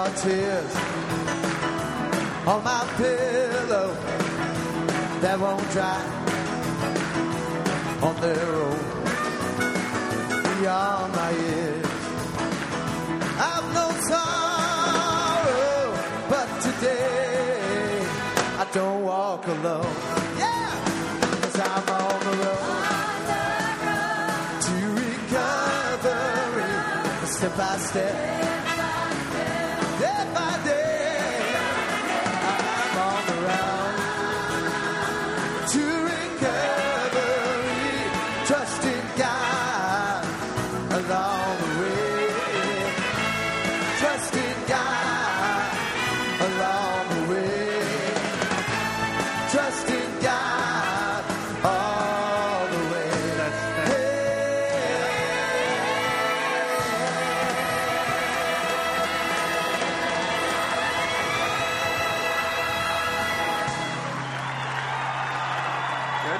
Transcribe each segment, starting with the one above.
are tears on my pillow that won't dry on their own beyond my ears. I've no sorrow, but today I don't walk alone. Yeah, 'cause I'm on the road to recovery, step by step, day by day. I'm on the road to recovery, trusting God along the way, trusting God along the way, trusting God all the way. Good?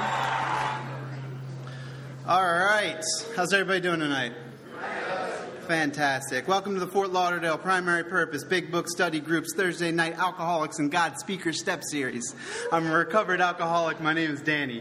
All right. How's everybody doing tonight? Fantastic. Welcome to the Fort Lauderdale Primary Purpose Big Book Study Group's Thursday Night Alcoholics and God Speaker Step Series. I'm a recovered alcoholic. My name is Danny.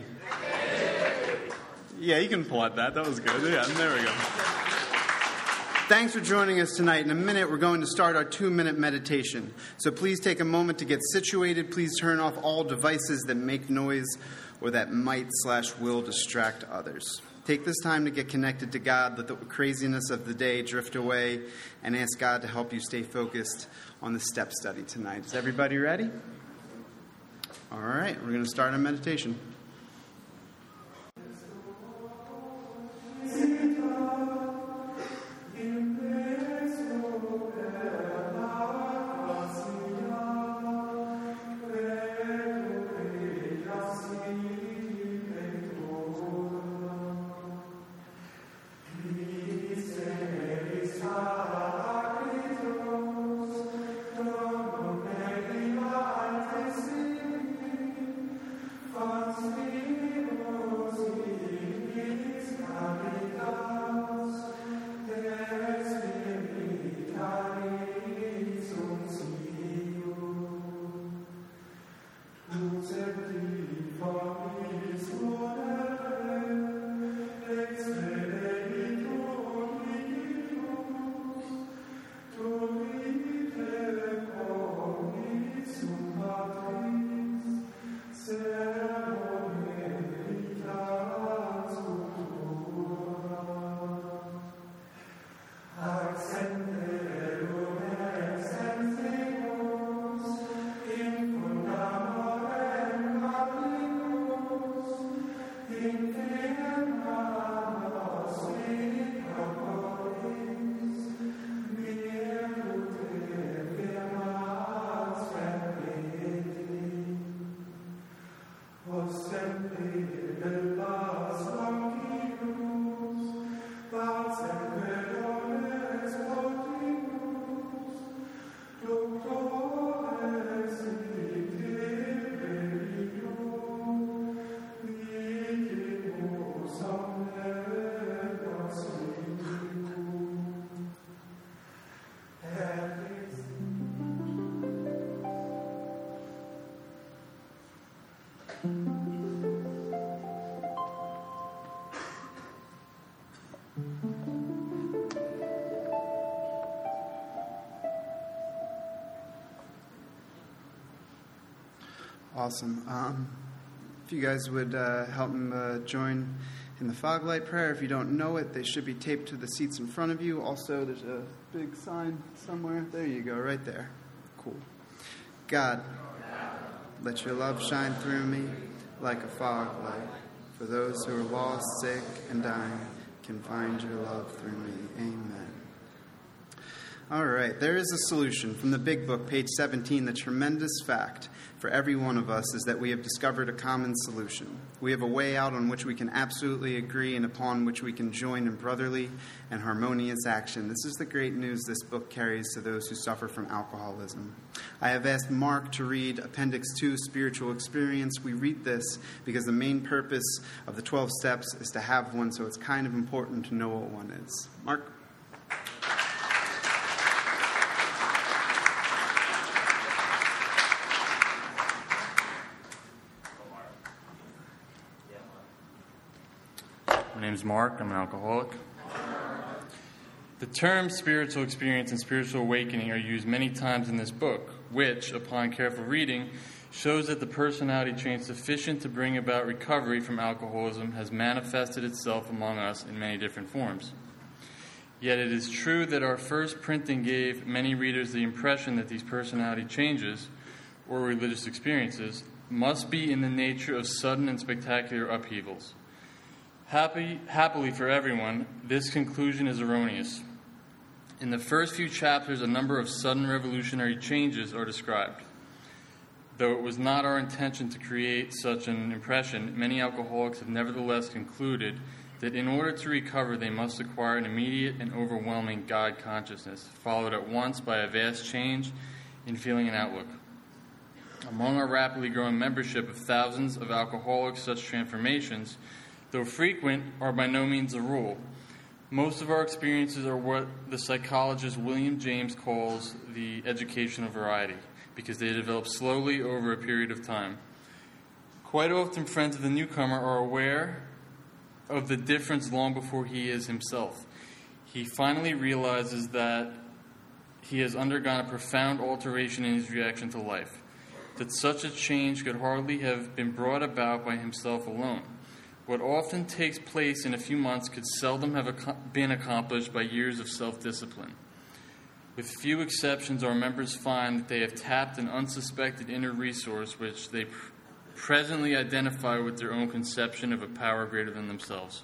Yeah, you can applaud that. That was good. Yeah, there we go. Thanks for joining us tonight. In a minute, we're going to start our 2-minute meditation. So please take a moment to get situated. Please turn off all devices that make noise or that might/will distract others. Take this time to get connected to God, let the craziness of the day drift away, and ask God to help you stay focused on the step study tonight. Is everybody ready? All right, we're going to start our meditation. Awesome. If you guys would help them join in the fog light prayer. If you don't know it, they should be taped to the seats in front of you. Also, there's a big sign somewhere. There you go, right there. Cool. God, let your love shine through me like a fog light. For those who are lost, sick, and dying can find your love through me. Amen. All right, there is a solution. From the Big Book, page 17, the tremendous fact for every one of us is that we have discovered a common solution. We have a way out on which we can absolutely agree and upon which we can join in brotherly and harmonious action. This is the great news this book carries to those who suffer from alcoholism. I have asked Mark to read Appendix 2, Spiritual Experience. We read this because the main purpose of the 12 steps is to have one, so it's kind of important to know what one is. Mark? name's Mark. I'm an alcoholic. The terms spiritual experience and spiritual awakening are used many times in this book, which, upon careful reading, shows that the personality change sufficient to bring about recovery from alcoholism has manifested itself among us in many different forms. Yet it is true that our first printing gave many readers the impression that these personality changes, or religious experiences, must be in the nature of sudden and spectacular upheavals. Happily for everyone, this conclusion is erroneous. In the first few chapters, a number of sudden revolutionary changes are described. Though it was not our intention to create such an impression, many alcoholics have nevertheless concluded that in order to recover, they must acquire an immediate and overwhelming God consciousness, followed at once by a vast change in feeling and outlook. Among our rapidly growing membership of thousands of alcoholics, such transformations, though frequent, are by no means the rule. Most of our experiences are what the psychologist William James calls the educational variety, because they develop slowly over a period of time. Quite often, friends of the newcomer are aware of the difference long before he is himself. He finally realizes that he has undergone a profound alteration in his reaction to life, that such a change could hardly have been brought about by himself alone. What often takes place in a few months could seldom have been accomplished by years of self-discipline. With few exceptions, our members find that they have tapped an unsuspected inner resource which they presently identify with their own conception of a power greater than themselves.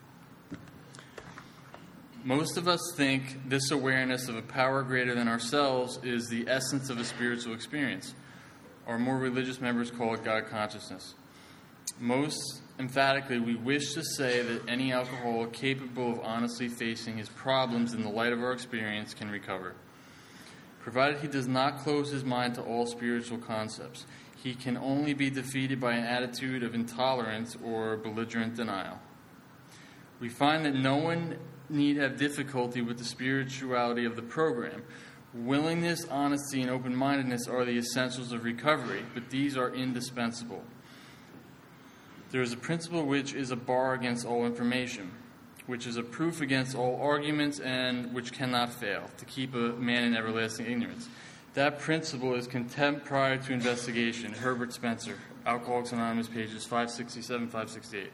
Most of us think this awareness of a power greater than ourselves is the essence of a spiritual experience. Our more religious members call it God consciousness. Most emphatically, we wish to say that any alcoholic capable of honestly facing his problems in the light of our experience can recover, provided he does not close his mind to all spiritual concepts. He can only be defeated by an attitude of intolerance or belligerent denial. We find that no one need have difficulty with the spirituality of the program. Willingness, honesty, and open-mindedness are the essentials of recovery, but these are indispensable. There is a principle which is a bar against all information, which is a proof against all arguments, and which cannot fail, to keep a man in everlasting ignorance. That principle is contempt prior to investigation. Herbert Spencer, Alcoholics Anonymous, pages 567, 568.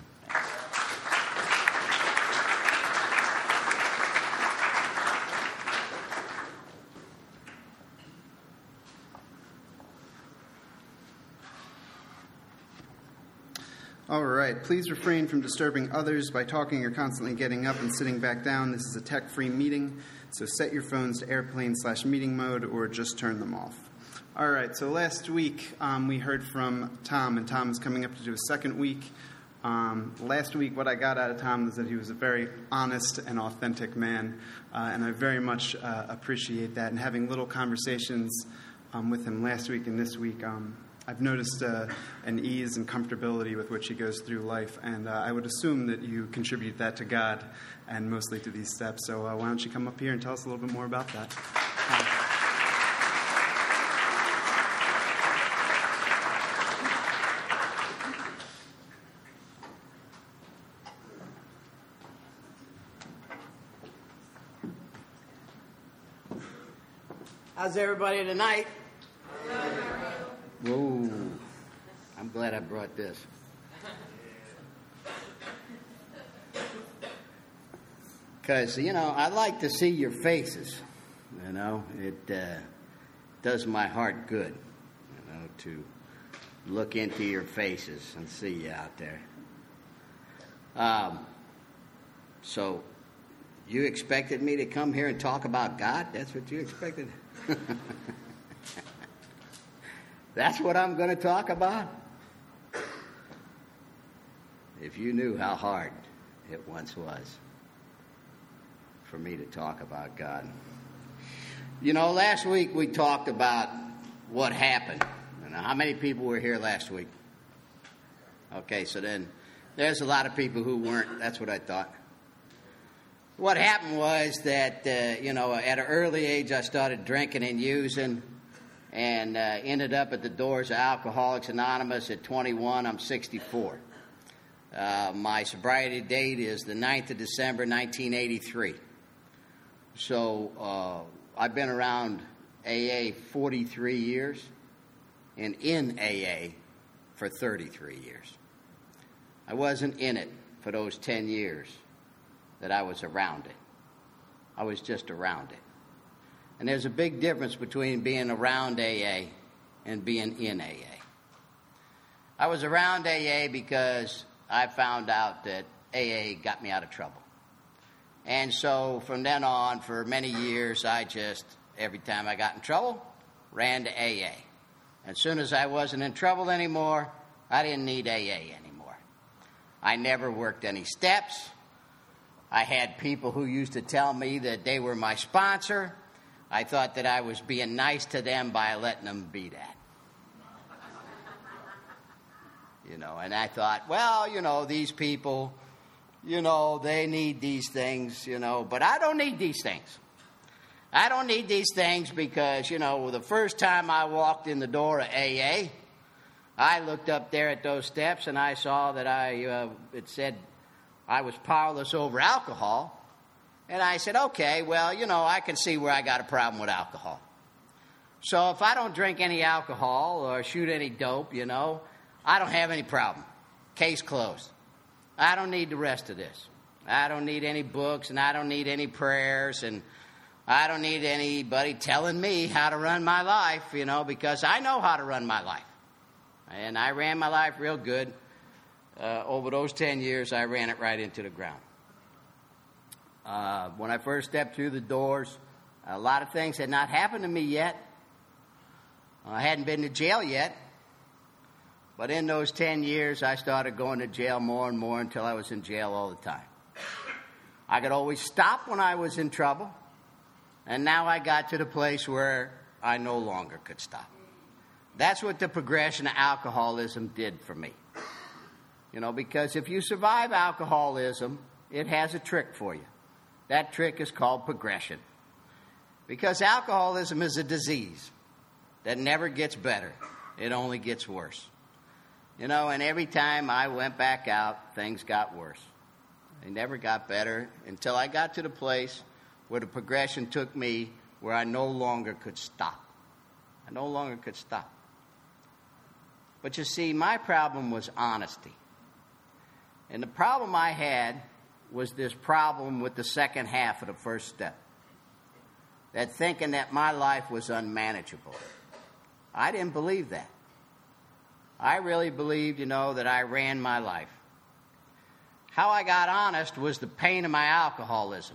All right. Please refrain from disturbing others by talking or constantly getting up and sitting back down. This is a tech-free meeting, so set your phones to airplane/meeting mode or just turn them off. All right. So last week we heard from Tom, and Tom is coming up to do a second week. Last week, what I got out of Tom was that he was a very honest and authentic man, and I very much appreciate that. And having little conversations with him last week and this week, I've noticed an ease and comfortability with which he goes through life, and I would assume that you contribute that to God and mostly to these steps. So why don't you come up here and tell us a little bit more about that? How's everybody tonight? Whoa, I'm glad I brought this. Because, I like to see your faces. It does my heart good, to look into your faces and see you out there. So, you expected me to come here and talk about God? That's what you expected? That's what I'm going to talk about? If you knew how hard it once was for me to talk about God. Last week we talked about what happened. How many people were here last week? Okay, so then there's a lot of people who weren't. That's what I thought. What happened was that, at an early age I started drinking and using, and ended up at the doors of Alcoholics Anonymous at 21. I'm 64. My sobriety date is the 9th of December, 1983. So I've been around AA 43 years and in AA for 33 years. I wasn't in it for those 10 years that I was around it. I was just around it. And there's a big difference between being around AA and being in AA. I was around AA because I found out that AA got me out of trouble. And so from then on, for many years, I just, every time I got in trouble, ran to AA. As soon as I wasn't in trouble anymore, I didn't need AA anymore. I never worked any steps. I had people who used to tell me that they were my sponsor. I thought that I was being nice to them by letting them be that. And I thought, well, these people, they need these things, but I don't need these things. I don't need these things because, the first time I walked in the door of AA, I looked up there at those steps and I saw that it said I was powerless over alcohol. And I said, okay, well, I can see where I got a problem with alcohol. So if I don't drink any alcohol or shoot any dope, I don't have any problem. Case closed. I don't need the rest of this. I don't need any books, and I don't need any prayers, and I don't need anybody telling me how to run my life, because I know how to run my life. And I ran my life real good. Over those 10 years, I ran it right into the ground. When I first stepped through the doors, a lot of things had not happened to me yet. I hadn't been to jail yet. But in those 10 years, I started going to jail more and more until I was in jail all the time. I could always stop when I was in trouble. And now I got to the place where I no longer could stop. That's what the progression of alcoholism did for me. Because if you survive alcoholism, it has a trick for you. That trick is called progression. Because alcoholism is a disease that never gets better. It only gets worse. And every time I went back out, things got worse. They never got better until I got to the place where the progression took me where I no longer could stop. I no longer could stop. But you see, my problem was honesty. And the problem I had was this problem with the second half of the first step. That thinking that my life was unmanageable. I didn't believe that. I really believed, that I ran my life. How I got honest was the pain of my alcoholism.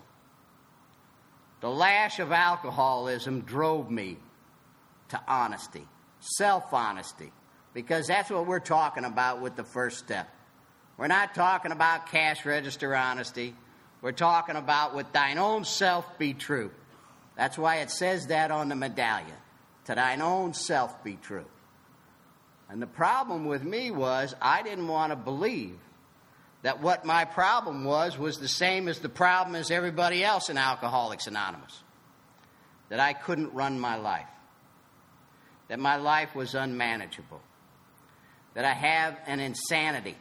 The lash of alcoholism drove me to honesty, self-honesty, because that's what we're talking about with the first step. We're not talking about cash register honesty. We're talking about with thine own self be true. That's why it says that on the medallion. To thine own self be true. And the problem with me was I didn't want to believe that what my problem was the same as the problem as everybody else in Alcoholics Anonymous. That I couldn't run my life. That my life was unmanageable. That I have an insanity.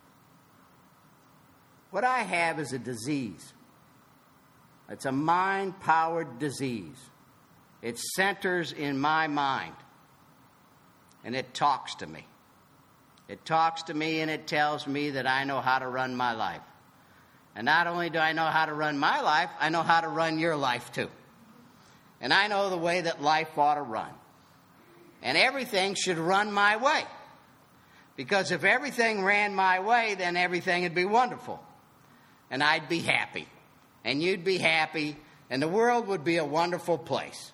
What I have is a disease. It's a mind-powered disease. It centers in my mind. And it talks to me. It talks to me and it tells me that I know how to run my life. And not only do I know how to run my life, I know how to run your life too. And I know the way that life ought to run. And everything should run my way. Because if everything ran my way, then everything would be wonderful. And I'd be happy. And you'd be happy. And the world would be a wonderful place.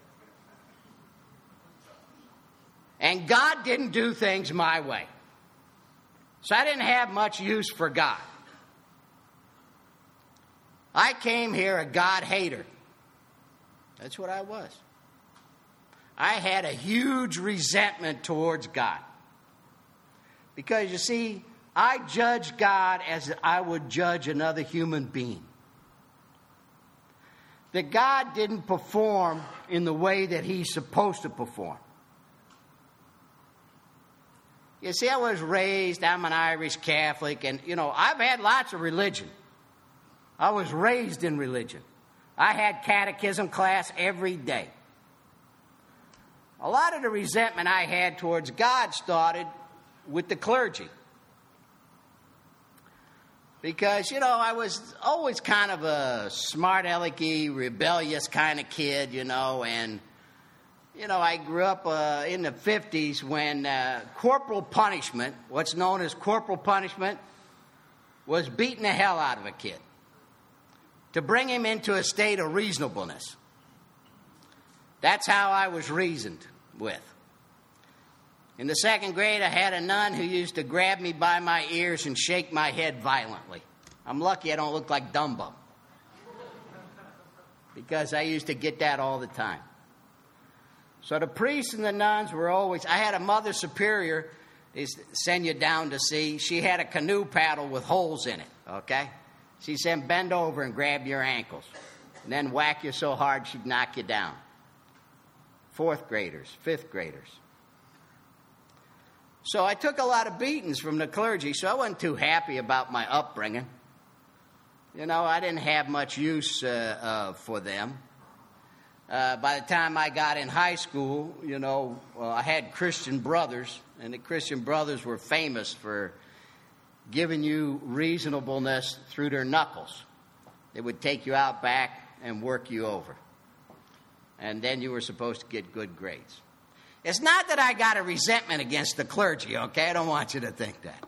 And God didn't do things my way. So I didn't have much use for God. I came here a God hater. That's what I was. I had a huge resentment towards God. Because, you see, I judged God as I would judge another human being. That God didn't perform in the way that He's supposed to perform. You see, I was raised, I'm an Irish Catholic, and, I've had lots of religion. I was raised in religion. I had catechism class every day. A lot of the resentment I had towards God started with the clergy. Because, I was always kind of a smart-alecky, rebellious kind of kid, and, I grew up in the 50s when corporal punishment, what's known as corporal punishment, was beating the hell out of a kid to bring him into a state of reasonableness. That's how I was reasoned with. In the second grade, I had a nun who used to grab me by my ears and shake my head violently. I'm lucky I don't look like Dumbo, because I used to get that all the time. So the priests and the nuns were always... I had a mother superior, they send you down to sea. She had a canoe paddle with holes in it, okay? She said, bend over and grab your ankles, and then whack you so hard she'd knock you down. 4th graders, 5th graders. So I took a lot of beatings from the clergy, so I wasn't too happy about my upbringing. I didn't have much use for them. By the time I got in high school, I had Christian brothers, and the Christian brothers were famous for giving you reasonableness through their knuckles. They would take you out back and work you over. And then you were supposed to get good grades. It's not that I got a resentment against the clergy, okay? I don't want you to think that.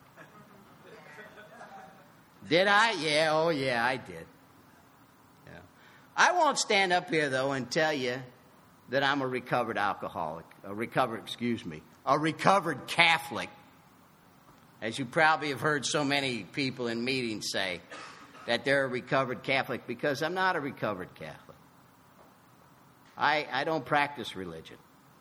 Did I? Yeah, oh yeah, I did. Yeah. I won't stand up here, though, and tell you that I'm a recovered alcoholic, a recovered Catholic. As you probably have heard so many people in meetings say that they're a recovered Catholic, because I'm not a recovered Catholic. I don't practice religion.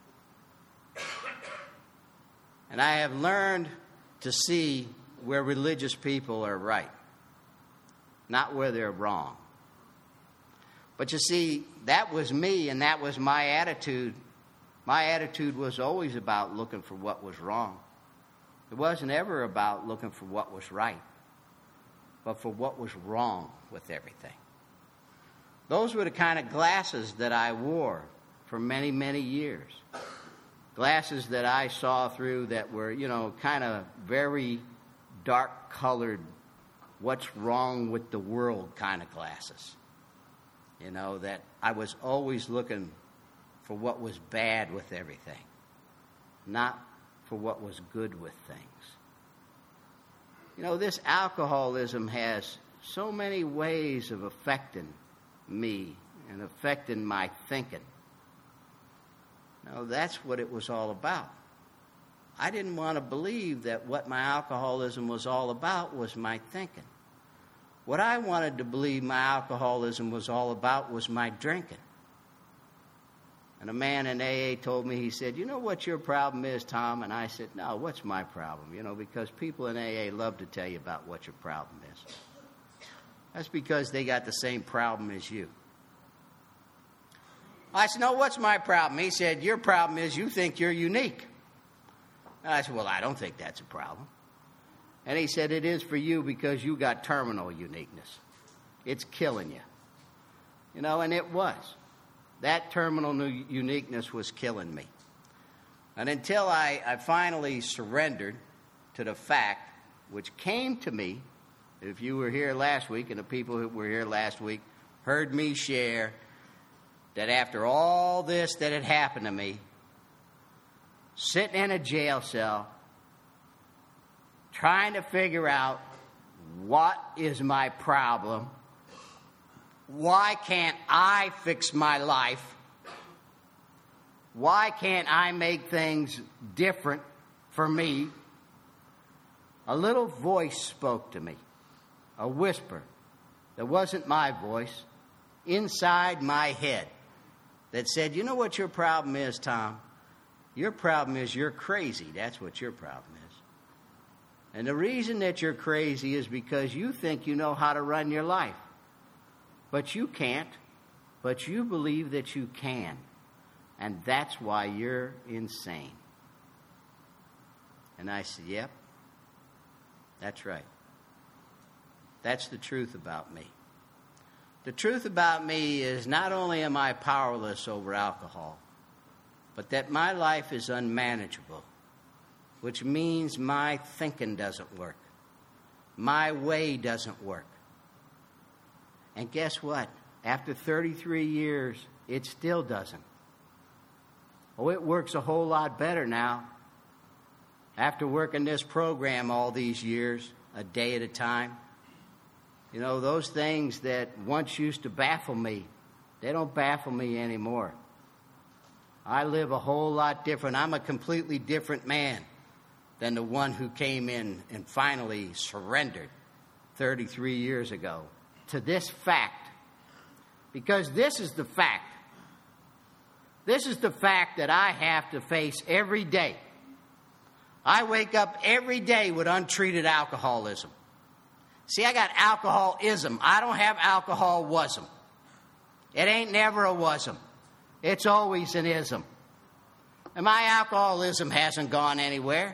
And I have learned to see where religious people are right, not where they're wrong. But you see, that was me, and that was my attitude. My attitude was always about looking for what was wrong. It wasn't ever about looking for what was right, but for what was wrong with everything. Those were the kind of glasses that I wore for many, many years. Glasses that I saw through that were, kind of very dark-colored, what's wrong with the world kind of glasses. That I was always looking for what was bad with everything, not for what was good with things. This alcoholism has so many ways of affecting me and affecting my thinking. That's what it was all about. I didn't want to believe that what my alcoholism was all about was my thinking. What I wanted to believe my alcoholism was all about was my drinking. And a man in AA told me, he said, you know what your problem is, Tom? And I said, no, what's my problem? Because people in AA love to tell you about what your problem is. That's because they got the same problem as you. I said, no, what's my problem? He said, your problem is you think you're unique. And I said, well, I don't think that's a problem. And he said, it is for you because you got terminal uniqueness. It's killing you. And it was. That terminal uniqueness was killing me. And until I finally surrendered to the fact, which came to me, if you were here last week, and the people who were here last week heard me share that after all this that had happened to me, sitting in a jail cell, trying to figure out what is my problem, why can't I fix my life, why can't I make things different for me, a little voice spoke to me, a whisper that wasn't my voice, inside my head, that said, you know what your problem is, Tom? Your problem is you're crazy. That's what your problem is. And the reason that you're crazy is because you think you know how to run your life. But you can't. But you believe that you can. And that's why you're insane. And I said, yep, that's right. That's the truth about me. The truth about me is not only am I powerless over alcohol, but that my life is unmanageable, which means my thinking doesn't work. My way doesn't work. And guess what? After 33 years, it still doesn't. Oh, it works a whole lot better now. After working this program all these years, a day at a time, you know, those things that once used to baffle me, they don't baffle me anymore. I live a whole lot different. I'm a completely different man than the one who came in and finally surrendered 33 years ago to this fact. Because this is the fact. This is the fact that I have to face every day. I wake up every day with untreated alcoholism. See, I got alcoholism. I don't have alcohol-wasm. It ain't never a wasm. It's always an ism. And my alcoholism hasn't gone anywhere.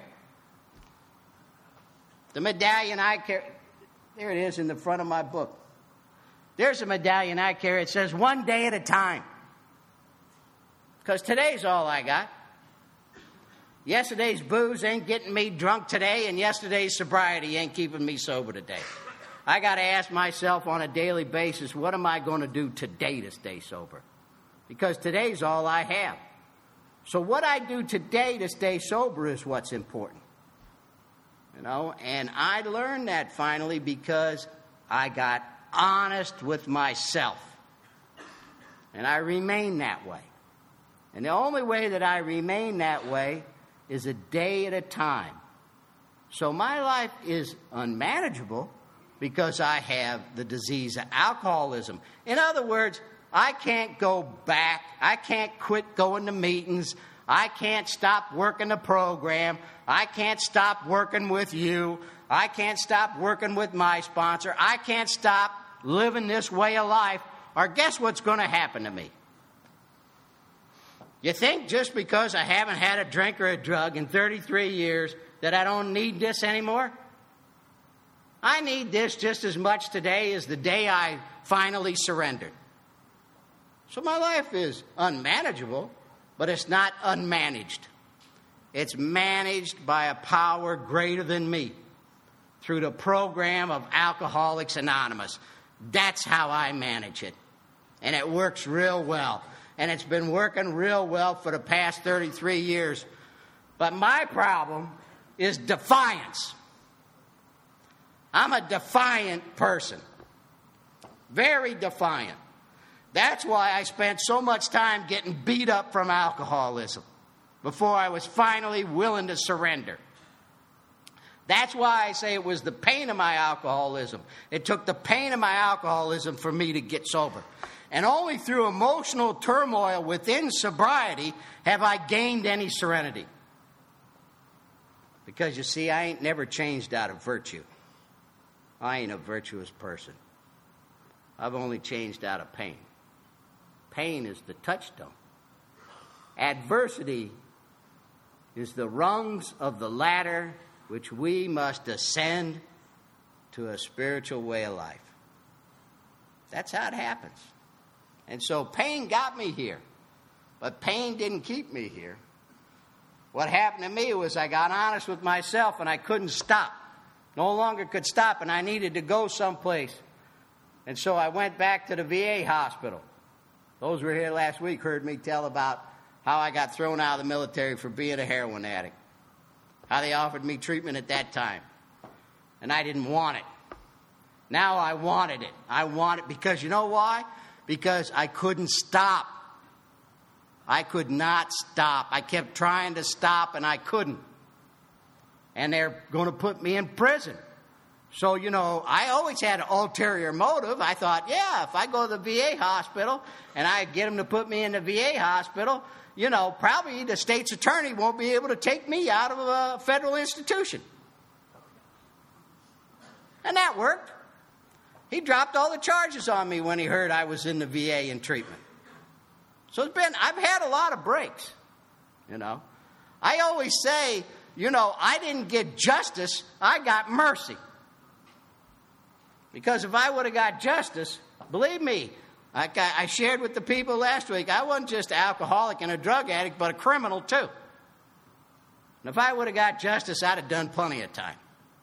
The medallion I carry, there it is in the front of my book. There's a medallion I carry. It says, one day at a time. Because today's all I got. Yesterday's booze ain't getting me drunk today, and yesterday's sobriety ain't keeping me sober today. I got to ask myself on a daily basis, what am I going to do today to stay sober? Because today's all I have. So what I do today to stay sober is what's important. You know, and I learned that finally because I got honest with myself. And I remain that way. And the only way that I remain that way is a day at a time. So my life is unmanageable because I have the disease of alcoholism. In other words, I can't go back. I can't quit going to meetings. I can't stop working the program. I can't stop working with you. I can't stop working with my sponsor. I can't stop living this way of life. Or guess what's going to happen to me? You think just because I haven't had a drink or a drug in 33 years that I don't need this anymore? I need this just as much today as the day I finally surrendered. So my life is unmanageable, but it's not unmanaged. It's managed by a power greater than me through the program of Alcoholics Anonymous. That's how I manage it. And it works real well. And it's been working real well for the past 33 years. But my problem is defiance. I'm a defiant person. Very defiant. That's why I spent so much time getting beat up from alcoholism before I was finally willing to surrender. That's why I say it was the pain of my alcoholism. It took the pain of my alcoholism for me to get sober. And only through emotional turmoil within sobriety have I gained any serenity. Because you see, I ain't never changed out of virtue. I ain't a virtuous person. I've only changed out of pain. Pain is the touchstone. Adversity is the rungs of the ladder which we must ascend to a spiritual way of life. That's how it happens. And so pain got me here, but pain didn't keep me here. What happened to me was I got honest with myself and I couldn't stop. No longer could stop, and I needed to go someplace. And so I went back to the VA hospital. Those who were here last week heard me tell about how I got thrown out of the military for being a heroin addict. How they offered me treatment at that time. And I didn't want it. Now I wanted it. I want it because you know why? Because I couldn't stop. I could not stop. I kept trying to stop and I couldn't. And they're going to put me in prison. So, you know, I always had an ulterior motive. I thought, yeah, if I go to the VA hospital and I get them to put me in the VA hospital, you know, probably the state's attorney won't be able to take me out of a federal institution. And that worked. He dropped all the charges on me when he heard I was in the VA in treatment. So I've had a lot of breaks, you know. I always say I didn't get justice, I got mercy. Because if I would have got justice, believe me, like I shared with the people last week, I wasn't just an alcoholic and a drug addict, but a criminal too. And if I would have got justice, I'd have done plenty of time.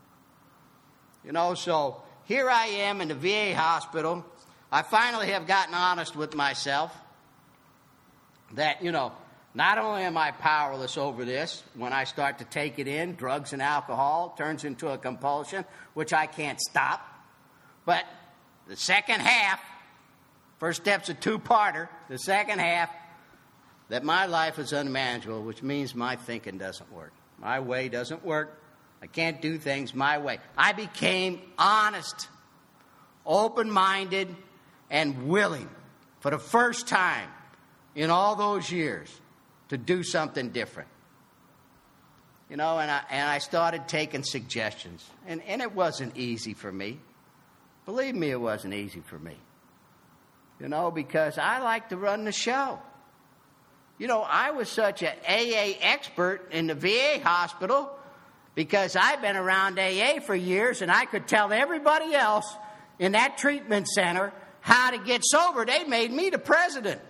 So here I am in the VA hospital. I finally have gotten honest with myself that, not only am I powerless over this, when I start to take it in, drugs and alcohol turns into a compulsion, which I can't stop. But the second half, first step's a two-parter, the second half, that my life is unmanageable, which means my thinking doesn't work. My way doesn't work. I can't do things my way. I became honest, open-minded, and willing for the first time in all those years to do something different. And I started taking suggestions. And it wasn't easy for me. Believe me, it wasn't easy for me. Because I like to run the show. I was such an AA expert in the VA hospital because I've been around AA for years and I could tell everybody else in that treatment center how to get sober. They made me the president.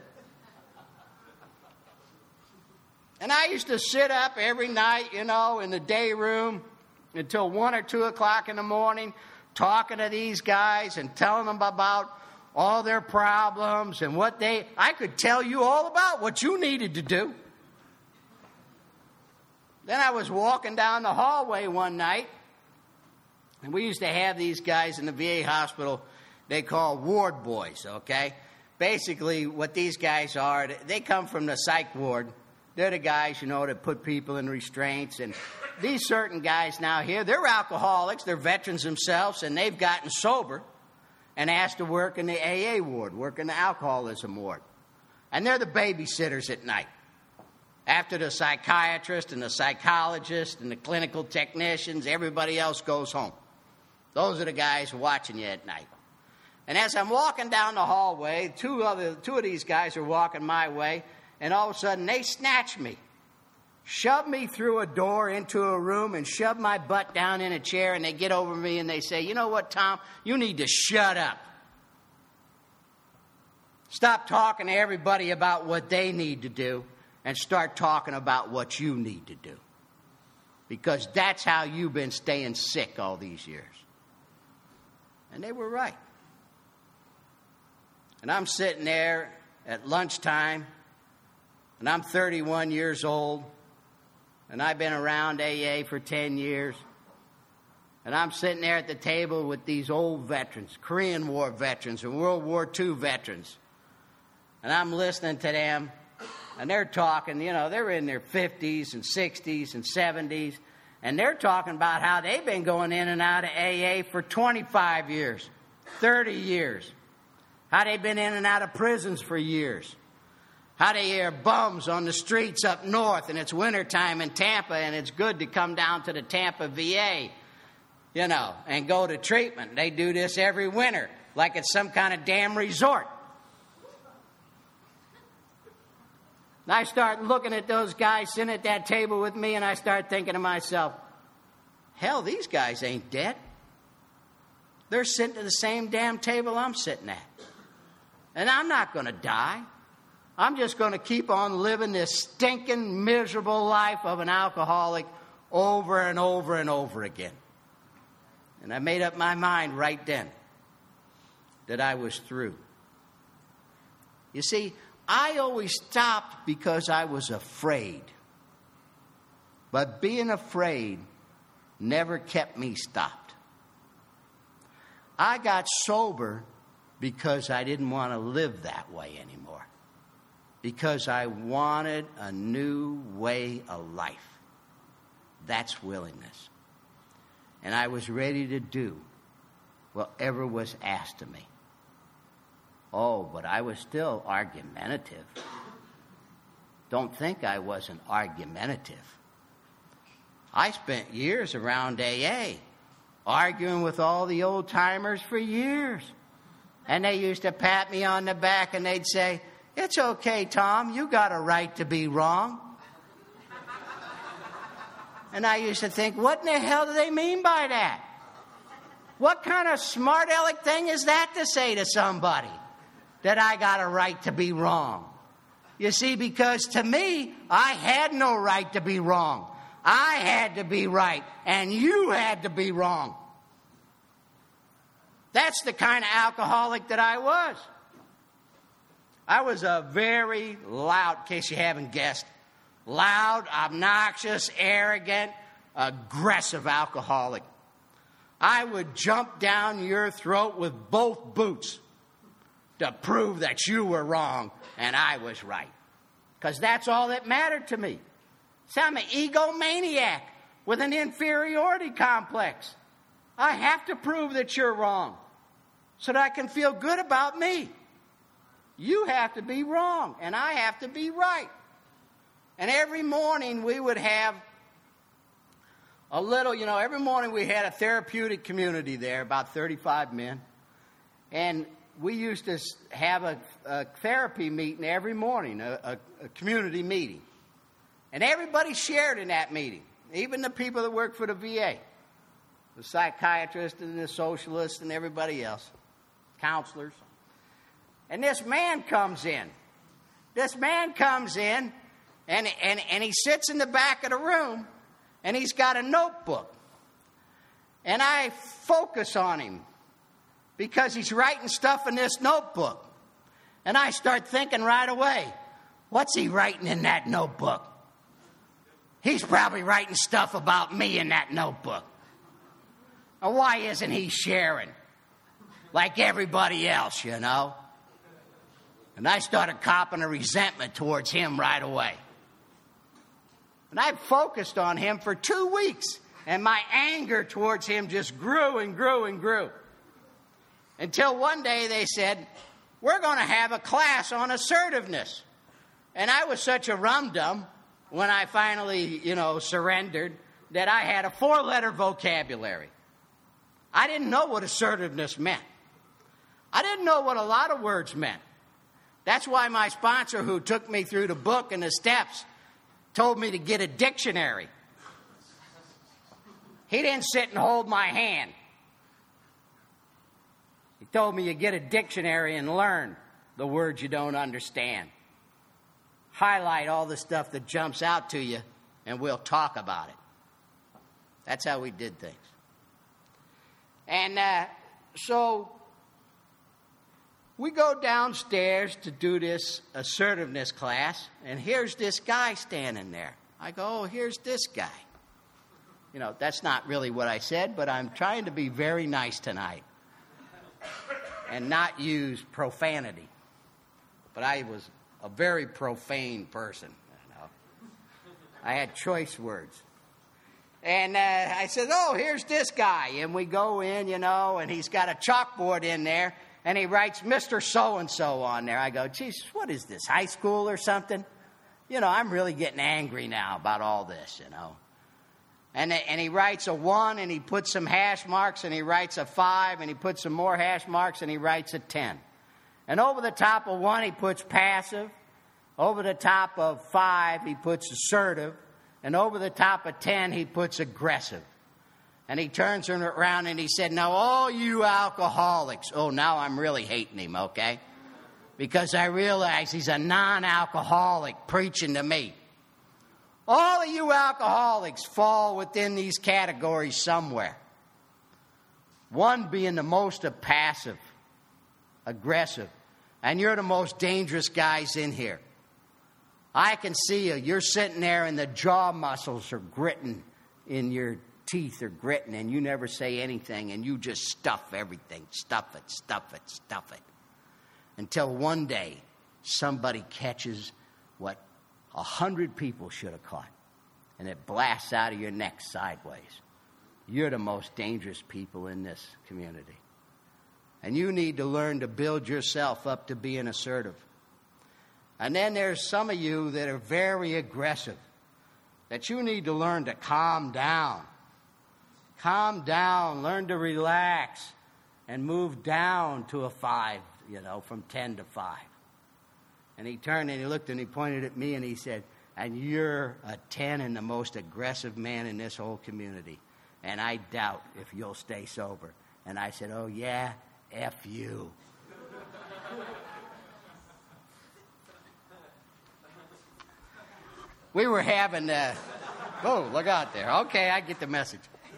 And I used to sit up every night, in the day room until 1 or 2 o'clock in the morning talking to these guys and telling them about all their problems and I could tell you all about what you needed to do. Then I was walking down the hallway one night, and we used to have these guys in the VA hospital they call ward boys, okay? Basically, what these guys are, they come from the psych ward. They're the guys, that put people in restraints. And these certain guys now here, they're alcoholics, they're veterans themselves, and they've gotten sober and asked to work in the AA ward, work in the alcoholism ward. And they're the babysitters at night. After the psychiatrist and the psychologist and the clinical technicians, everybody else goes home. Those are the guys watching you at night. And as I'm walking down the hallway, two of these guys are walking my way, and all of a sudden they snatch me, shove me through a door into a room, and shove my butt down in a chair, and they get over me and they say, "You know what, Tom? You need to shut up. Stop talking to everybody about what they need to do and start talking about what you need to do. Because that's how you've been staying sick all these years." And they were right. And I'm sitting there at lunchtime, and I'm 31 years old, and I've been around AA for 10 years. And I'm sitting there at the table with these old veterans, Korean War veterans and World War II veterans. And I'm listening to them, and they're talking, they're in their 50s and 60s and 70s, and they're talking about how they've been going in and out of AA for 25 years, 30 years, how they've been in and out of prisons for years, how they are bums on the streets up north, and it's wintertime in Tampa, and it's good to come down to the Tampa VA, and go to treatment. They do this every winter, like it's some kind of damn resort. And I start looking at those guys sitting at that table with me, and I start thinking to myself, hell, these guys ain't dead. They're sitting at the same damn table I'm sitting at. And I'm not going to die. I'm just going to keep on living this stinking, miserable life of an alcoholic over and over and over again. And I made up my mind right then that I was through. You see, I always stopped because I was afraid. But being afraid never kept me stopped. I got sober because I didn't want to live that way anymore. Because I wanted a new way of life. That's willingness. And I was ready to do whatever was asked of me. Oh, but I was still argumentative. Don't think I wasn't argumentative. I spent years around AA, arguing with all the old-timers for years. And they used to pat me on the back and they'd say, "It's okay, Tom, you got a right to be wrong." And I used to think, what in the hell do they mean by that? What kind of smart aleck thing is that to say to somebody? That I got a right to be wrong. You see, because to me, I had no right to be wrong. I had to be right, and you had to be wrong. That's the kind of alcoholic that I was. I was a very loud, in case you haven't guessed, loud, obnoxious, arrogant, aggressive alcoholic. I would jump down your throat with both boots to prove that you were wrong and I was right. Because that's all that mattered to me. So I'm an egomaniac with an inferiority complex. I have to prove that you're wrong so that I can feel good about me. You have to be wrong and I have to be right. And every morning we would have a little, every morning we had a therapeutic community there, about 35 men. And we used to have a therapy meeting every morning, a community meeting. And everybody shared in that meeting, even the people that worked for the VA, the psychiatrists and the socialists and everybody else, counselors. And this man comes in. And he sits in the back of the room, and he's got a notebook. And I focus on him because he's writing stuff in this notebook. And I start thinking right away, what's he writing in that notebook? He's probably writing stuff about me in that notebook. Or why isn't he sharing like everybody else, And I started copping a resentment towards him right away. And I focused on him for 2 weeks, and my anger towards him just grew and grew and grew. Until one day they said, we're going to have a class on assertiveness. And I was such a rum-dum when I finally, surrendered, that I had a 4-letter vocabulary. I didn't know what assertiveness meant. I didn't know what a lot of words meant. That's why my sponsor, who took me through the book and the steps, told me to get a dictionary. He didn't sit and hold my hand. He told me you get a dictionary and learn the words you don't understand. Highlight all the stuff that jumps out to you, and we'll talk about it. That's how we did things. And so we go downstairs to do this assertiveness class, and here's this guy standing there. I go, oh, here's this guy. That's not really what I said, but I'm trying to be very nice tonight and not use profanity. But I was a very profane person. I had choice words. And I said, oh, here's this guy. And we go in, and he's got a chalkboard in there, and he writes Mr. So-and-so on there. I go, Jesus, what is this, high school or something? I'm really getting angry now about all this, And he writes a 1, and he puts some hash marks, and he writes a 5, and he puts some more hash marks, and he writes a 10. And over the top of 1, he puts passive. Over the top of 5, he puts assertive. And over the top of 10, he puts aggressive. And he turns around and he said, now all you alcoholics. Oh, now I'm really hating him, okay? Because I realize he's a non-alcoholic preaching to me. All of you alcoholics fall within these categories somewhere. 1 being the most passive, aggressive. And you're the most dangerous guys in here. I can see you. You're sitting there and the jaw muscles are gritting in your teeth are gritting and you never say anything and you just stuff everything. Stuff it, stuff it, stuff it. Until one day somebody catches what 100 people should have caught. And it blasts out of your neck sideways. You're the most dangerous people in this community. And you need to learn to build yourself up to being assertive. And then there's some of you that are very aggressive, that you need to learn to calm down. Calm down, learn to relax, and move down to a 5, from 10 to 5. And he turned and he looked and he pointed at me and he said, and you're a 10 and the most aggressive man in this whole community. And I doubt if you'll stay sober. And I said, oh, yeah, F you. We were having, oh, look out there. Okay, I get the message.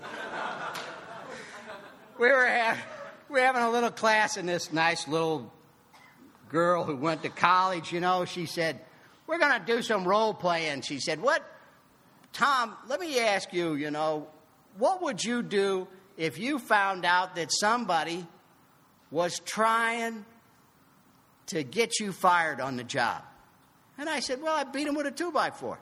We were having a little class, and this nice little girl who went to college, you know, she said, we're going to do some role playing. She said, Tom, let me ask you, you know, what would you do if you found out that somebody was trying to get you fired on the job? And I said, well, I'd beat him with a 2x4.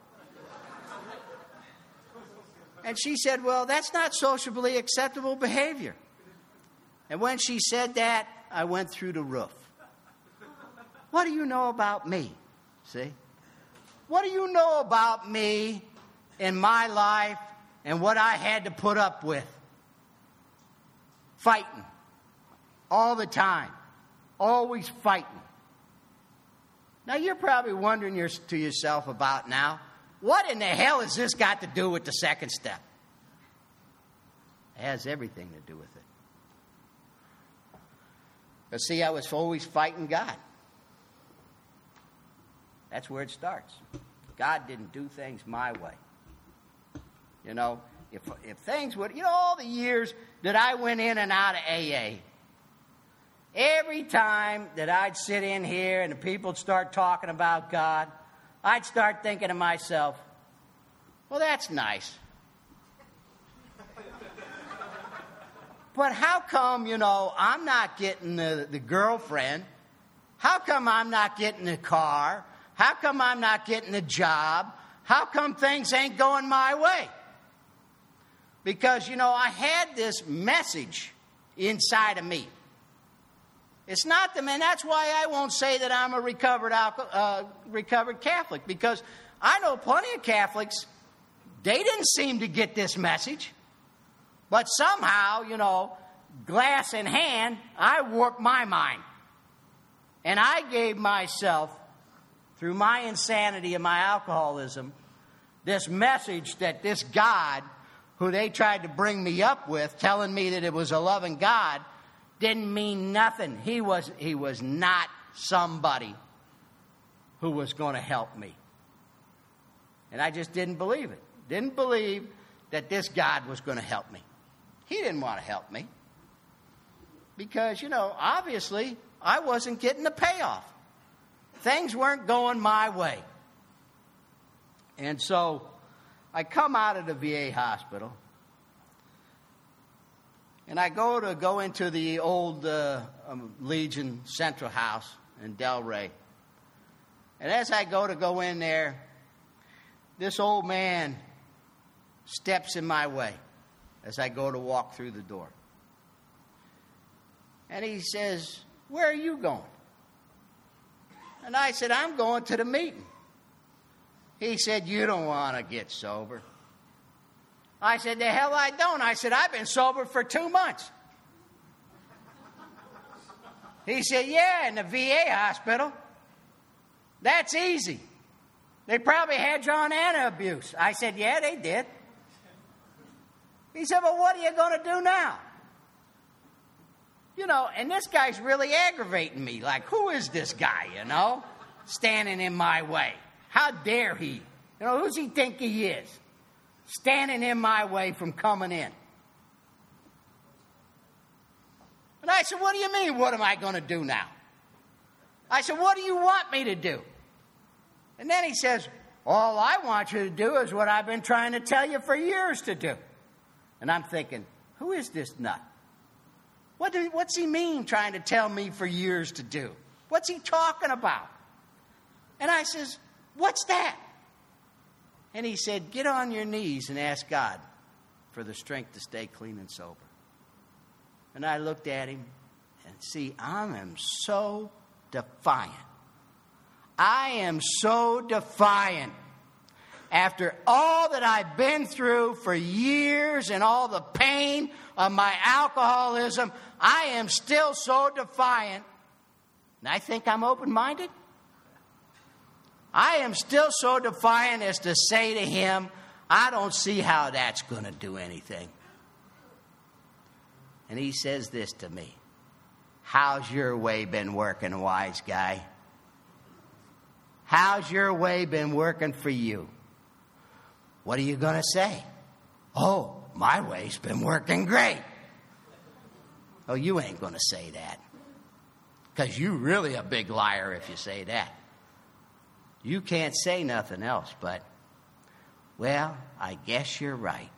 And she said, well, that's not socially acceptable behavior. And when she said that, I went through the roof. What do you know about me? See? What do you know about me in my life and what I had to put up with? Fighting. All the time. Always fighting. Now, you're probably wondering to yourself about now, what in the hell has this got to do with the second step? It has everything to do with it. But see, I was always fighting God. That's where it starts. God didn't do things my way. You know, if things would, you know, all the years that I went in and out of AA, every time that I'd sit in here and the people would start talking about God, I'd start thinking to myself, well, that's nice. But how come, you know, I'm not getting the girlfriend? How come I'm not getting the car? How come I'm not getting the job? How come things ain't going my way? Because, you know, I had this message inside of me. It's not the man. That's why I won't say that I'm a recovered Catholic, because I know plenty of Catholics. They didn't seem to get this message, but somehow, you know, glass in hand, I warped my mind, and I gave myself, through my insanity and my alcoholism, this message that this God, who they tried to bring me up with, telling me that it was a loving God, didn't mean nothing. He was not somebody who was going to help me. And I just didn't believe it. Didn't believe that this God was going to help me. He didn't want to help me. Because, you know, obviously, I wasn't getting the payoff. Things weren't going my way. And so I come out of the VA hospital, and I go into the old Legion Central House in Delray. And as I go in there, this old man steps in my way as I go to walk through the door. And he says, where are you going? And I said, I'm going to the meeting. He said, you don't want to get sober. I said, the hell I don't. I said, I've been sober for 2 months. He said, yeah, in the VA hospital. That's easy. They probably had you on anti-abuse. I said, yeah, they did. He said, well, what are you going to do now? You know, and this guy's really aggravating me. Like, who is this guy, you know, standing in my way? How dare he? You know, who's he think he is? Standing in my way from coming in. And I said, what do you mean, what am I going to do now? I said, what do you want me to do? And then he says, all I want you to do is what I've been trying to tell you for years to do. And I'm thinking, who is this nut? What's he mean trying to tell me for years to do? What's he talking about? And I says, what's that? And he said, get on your knees and ask God for the strength to stay clean and sober. And I looked at him and see, I am so defiant. I am so defiant. After all that I've been through for years and all the pain of my alcoholism, I am still so defiant. And I think I'm open-minded. I am still so defiant as to say to him, I don't see how that's going to do anything. And he says this to me, how's your way been working, wise guy? How's your way been working for you? What are you going to say? Oh, my way's been working great. Oh, you ain't going to say that. Because you're really a big liar if you say that. You can't say nothing else but, well, I guess you're right.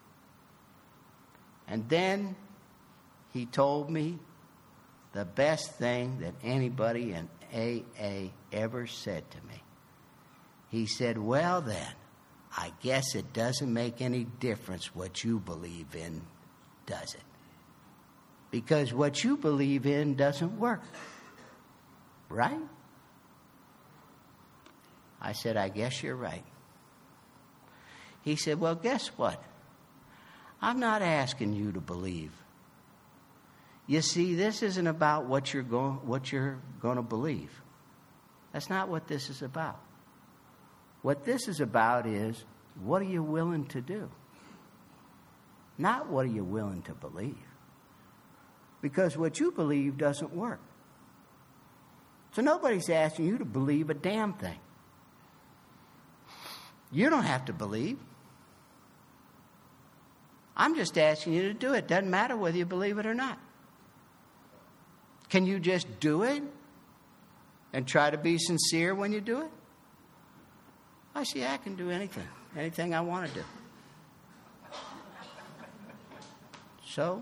And then he told me the best thing that anybody in AA ever said to me. He said, well then, I guess it doesn't make any difference what you believe in, does it? Because what you believe in doesn't work. Right? I said, I guess you're right. He said, well, guess what? I'm not asking you to believe. You see, this isn't about what you're going to believe. That's not what this is about. What this is about is, what are you willing to do? Not what are you willing to believe. Because what you believe doesn't work. So nobody's asking you to believe a damn thing. You don't have to believe. I'm just asking you to do it. Doesn't matter whether you believe it or not. Can you just do it and try to be sincere when you do it? I see, I can do anything I want to do. So,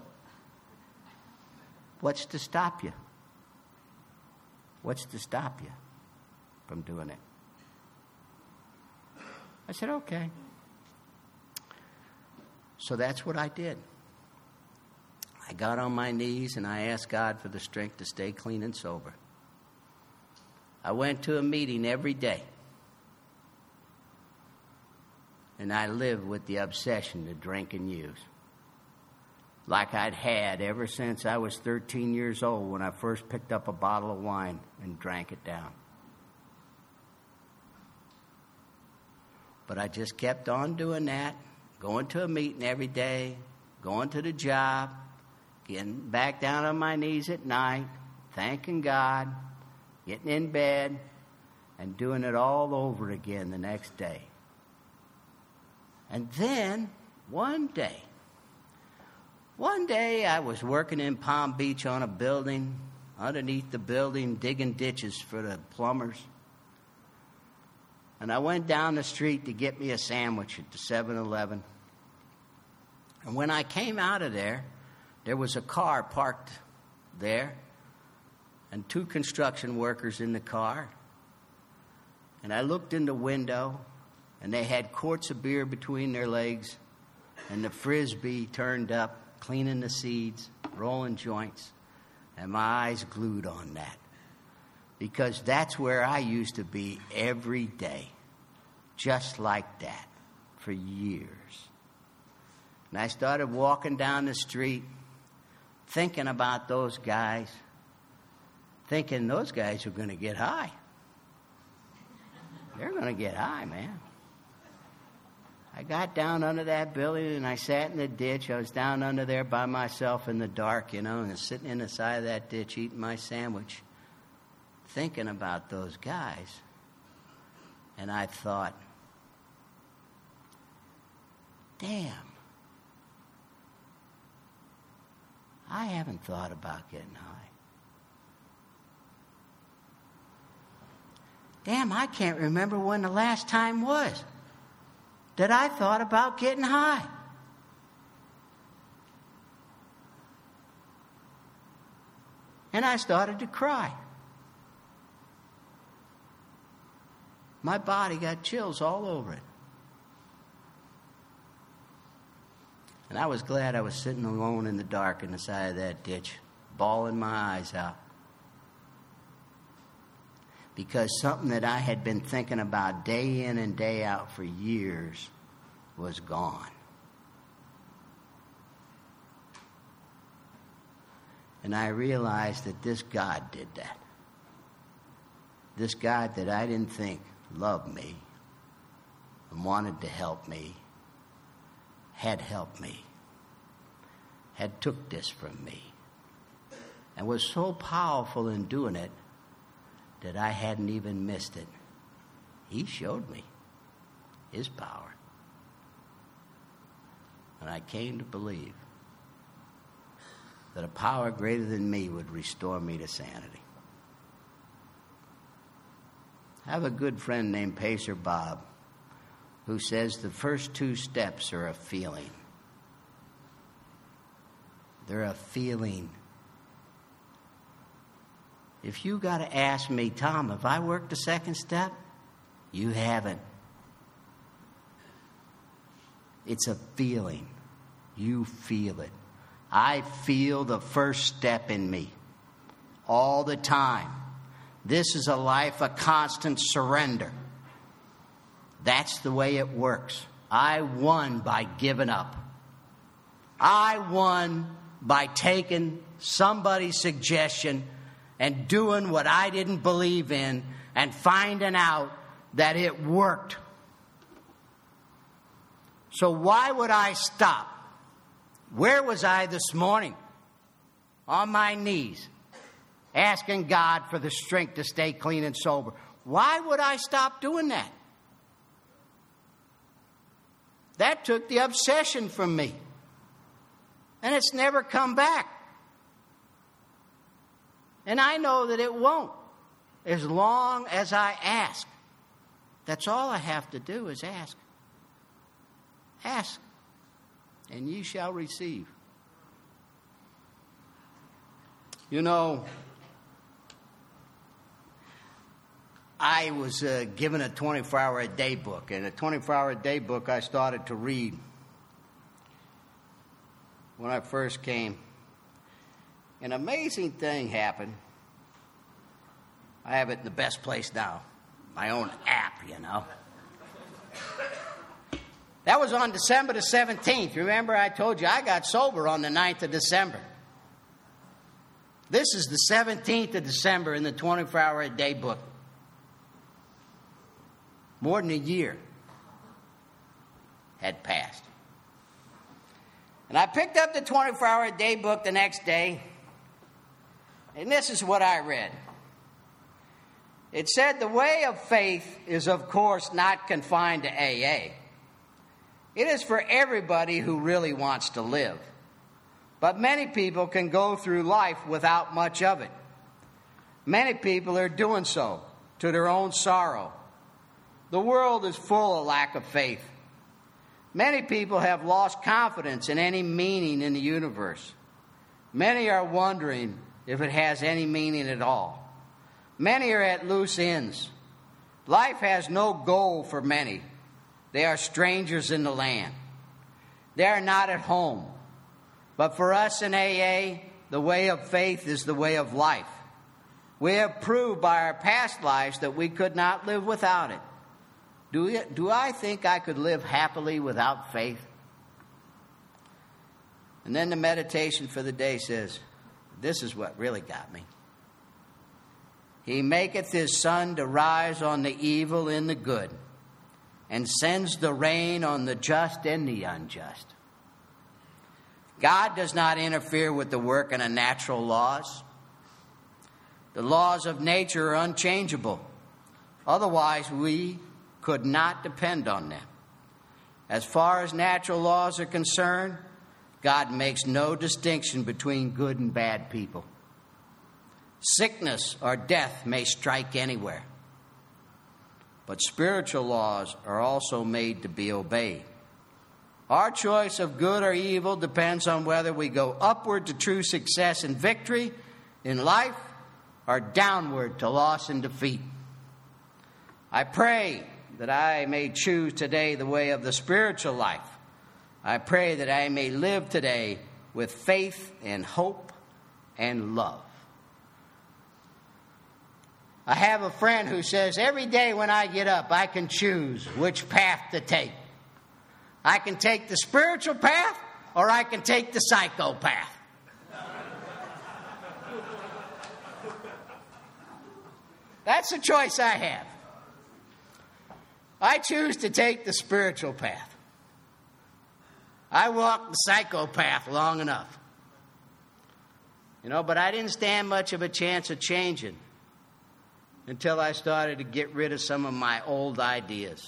what's to stop you? What's to stop you from doing it? I said, okay. So that's what I did. I got on my knees and I asked God for the strength to stay clean and sober. I went to a meeting every day. And I lived with the obsession to drink and use. Like I'd had ever since I was 13 years old when I first picked up a bottle of wine and drank it down. But I just kept on doing that, going to a meeting every day, going to the job, getting back down on my knees at night, thanking God, getting in bed, and doing it all over again the next day. And then, one day I was working in Palm Beach on a building, underneath the building, digging ditches for the plumbers. And I went down the street to get me a sandwich at the 7-Eleven. And when I came out of there, there was a car parked there and 2 construction workers in the car. And I looked in the window, and they had quarts of beer between their legs and the Frisbee turned up, cleaning the seeds, rolling joints. And my eyes glued on that. Because that's where I used to be every day. Just like that. For years. And I started walking down the street, thinking about those guys. Thinking those guys are going to get high. They're going to get high, man. I got down under that building and I sat in the ditch. I was down under there by myself in the dark, and sitting in the side of that ditch eating my sandwich, thinking about those guys. And I thought, damn, I haven't thought about getting high. Damn, I can't remember when the last time was that I thought about getting high. And I started to cry. My body got chills all over it. And I was glad I was sitting alone in the dark in the side of that ditch, bawling my eyes out. Because something that I had been thinking about day in and day out for years was gone. And I realized that this God did that. This God that I didn't think loved me and wanted to help me had helped me, had took this from me, and was so powerful in doing it that I hadn't even missed it. He showed me his power. And I came to believe that a power greater than me would restore me to sanity. I have a good friend named Pacer Bob who says the first 2 steps are a feeling. They're a feeling. If you got to ask me, Tom, have I worked the second step? You haven't. It's a feeling. You feel it. I feel the first step in me all the time. This is a life of constant surrender. That's the way it works. I won by giving up. I won by taking somebody's suggestion and doing what I didn't believe in and finding out that it worked. So why would I stop? Where was I this morning? On my knees, asking God for the strength to stay clean and sober. Why would I stop doing that? That took the obsession from me. And it's never come back. And I know that it won't, as long as I ask. That's all I have to do is ask. Ask, and ye shall receive. You know, I was given a 24-hour-a-day book, and a 24-hour-a-day book I started to read when I first came. An amazing thing happened. I have it in the best place now, my own app, you know. That was on December the 17th. Remember, I told you I got sober on the 9th of December. This is the 17th of December in the 24-hour-a-day book. More than a year had passed. And I picked up the 24-hour-a-day book the next day, and this is what I read. It said, the way of faith is, of course, not confined to AA. It is for everybody who really wants to live. But many people can go through life without much of it. Many people are doing so to their own sorrow. The world is full of lack of faith. Many people have lost confidence in any meaning in the universe. Many are wondering if it has any meaning at all. Many are at loose ends. Life has no goal for many. They are strangers in the land. They are not at home. But for us in AA, the way of faith is the way of life. We have proved by our past lives that we could not live without it. Do I think I could live happily without faith? And then the meditation for the day says, this is what really got me. He maketh his sun to rise on the evil and the good, and sends the rain on the just and the unjust. God does not interfere with the working of natural laws. The laws of nature are unchangeable. Otherwise, we could not depend on them. As far as natural laws are concerned, God makes no distinction between good and bad people. Sickness or death may strike anywhere. But spiritual laws are also made to be obeyed. Our choice of good or evil depends on whether we go upward to true success and victory in life or downward to loss and defeat. I pray that I may choose today the way of the spiritual life. I pray that I may live today with faith and hope and love. I have a friend who says every day when I get up, I can choose which path to take. I can take the spiritual path or I can take the psychopath. That's the choice I have. I choose to take the spiritual path. I walked the psychopath long enough. But I didn't stand much of a chance of changing until I started to get rid of some of my old ideas.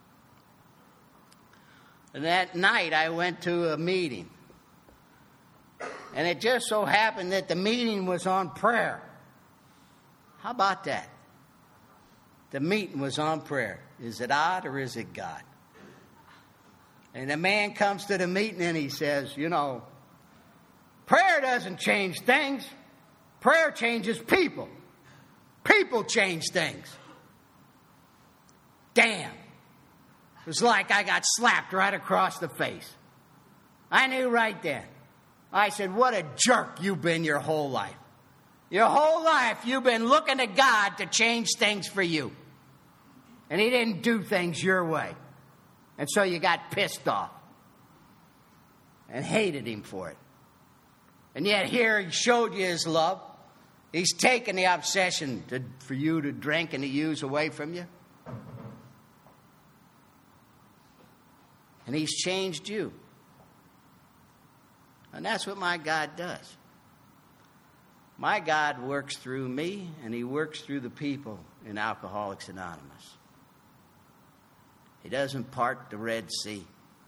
And that night I went to a meeting. And it just so happened that the meeting was on prayer. How about that? The meeting was on prayer. Is it odd or is it God? And the man comes to the meeting and he says, prayer doesn't change things. Prayer changes people. People change things. Damn. It was like I got slapped right across the face. I knew right then. I said, what a jerk you've been your whole life. Your whole life you've been looking to God to change things for you. And He didn't do things your way. And so you got pissed off. And hated Him for it. And yet here He showed you His love. He's taken the obsession for you to drink and to use away from you. And He's changed you. And that's what my God does. My God works through me, and He works through the people in Alcoholics Anonymous. He doesn't part the Red Sea.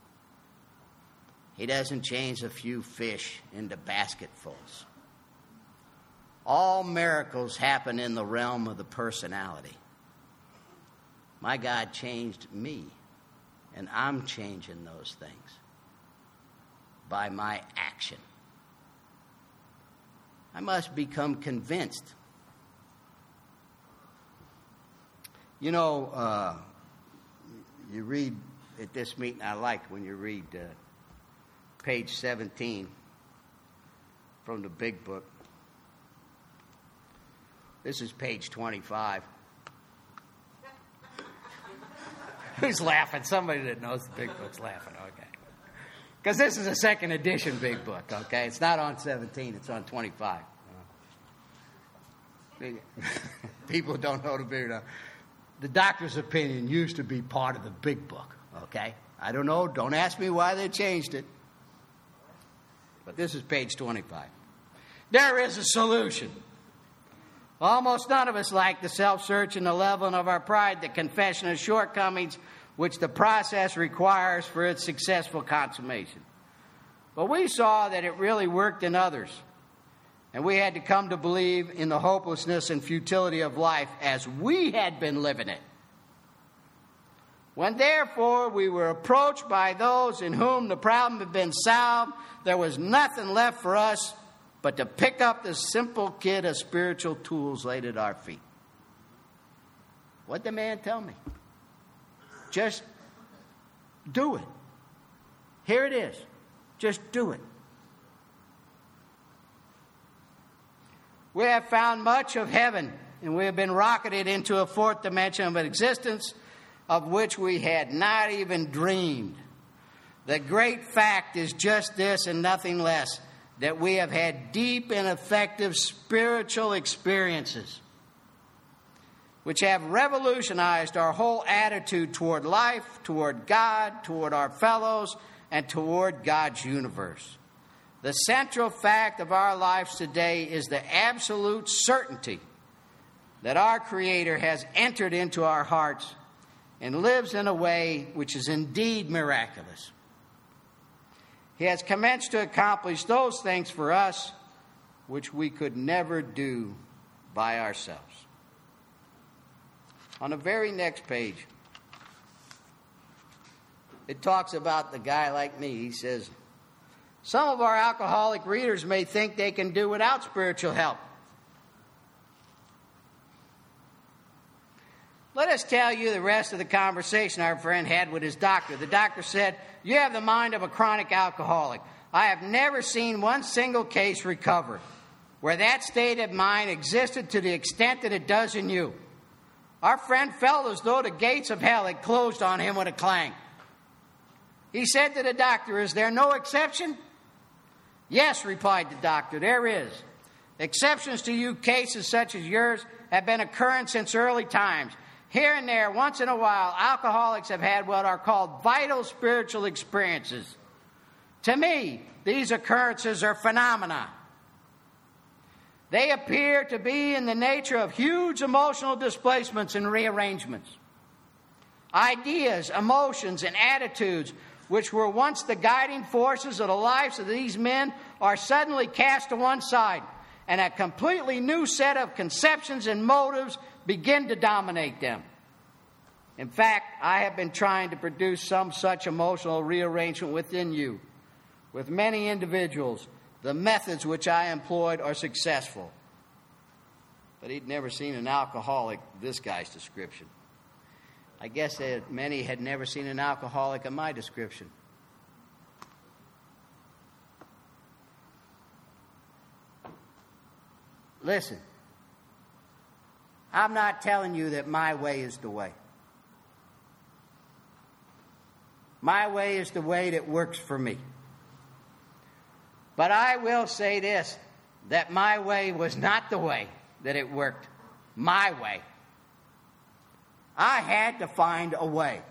He doesn't change a few fish into basketfuls. All miracles happen in the realm of the personality. My God changed me, and I'm changing those things by my action. I must become convinced. You read at this meeting, I like when you read page 17 from the big book. This is page 25. Who's laughing? Somebody that knows the big book's laughing. Okay. Because this is a second edition big book, okay? It's not on 17, it's on 25. People don't know the big book. The doctor's opinion used to be part of the big book, okay? I don't know. Don't ask me why they changed it. But this is page 25. There is a solution. Almost none of us like the self-search and the leveling of our pride, the confession of shortcomings, which the process requires for its successful consummation. But we saw that it really worked in others, and we had to come to believe in the hopelessness and futility of life as we had been living it. When therefore we were approached by those in whom the problem had been solved, there was nothing left for us but to pick up the simple kit of spiritual tools laid at our feet. What'd the man tell me? Just do it. Here it is. Just do it. We have found much of heaven, and we have been rocketed into a fourth dimension of an existence of which we had not even dreamed. The great fact is just this and nothing less, that we have had deep and effective spiritual experiences which have revolutionized our whole attitude toward life, toward God, toward our fellows, and toward God's universe. The central fact of our lives today is the absolute certainty that our Creator has entered into our hearts and lives in a way which is indeed miraculous. He has commenced to accomplish those things for us which we could never do by ourselves. On the very next page, it talks about the guy like me. He says, some of our alcoholic readers may think they can do without spiritual help. Let us tell you the rest of the conversation our friend had with his doctor. The doctor said, you have the mind of a chronic alcoholic. I have never seen one single case recover where that state of mind existed to the extent that it does in you. Our friend felt as though the gates of hell had closed on him with a clang. He said to the doctor, is there no exception? Yes, replied the doctor, there is. Exceptions to you cases such as yours have been occurring since early times. Here and there, once in a while, alcoholics have had what are called vital spiritual experiences. To me, these occurrences are phenomena. They appear to be in the nature of huge emotional displacements and rearrangements. Ideas, emotions, and attitudes which were once the guiding forces of the lives of these men are suddenly cast to one side, and a completely new set of conceptions and motives begin to dominate them. In fact, I have been trying to produce some such emotional rearrangement within you. With many individuals, the methods which I employed are successful. But he'd never seen an alcoholic this guy's description. I guess that many had never seen an alcoholic in my description. Listen, I'm not telling you that my way is the way. My way is the way that works for me. But I will say this, that my way was not the way that it worked my way. I had to find a way.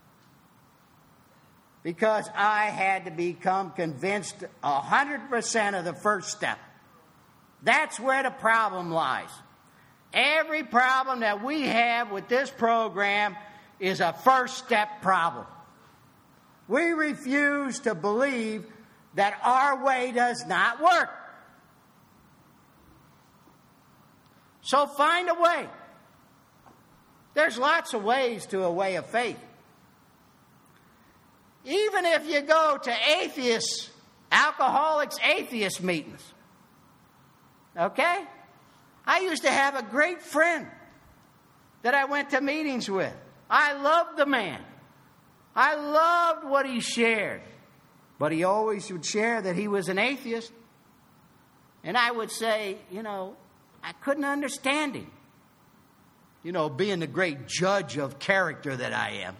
Because I had to become convinced 100% of the first step. That's where the problem lies. Every problem that we have with this program is a first step problem. We refuse to believe that our way does not work. So find a way. There's lots of ways to a way of faith. Even if you go to alcoholics atheist meetings. Okay? I used to have a great friend that I went to meetings with. I loved the man. I loved what he shared. But he always would share that he was an atheist. And I would say, I couldn't understand him. Being the great judge of character that I am.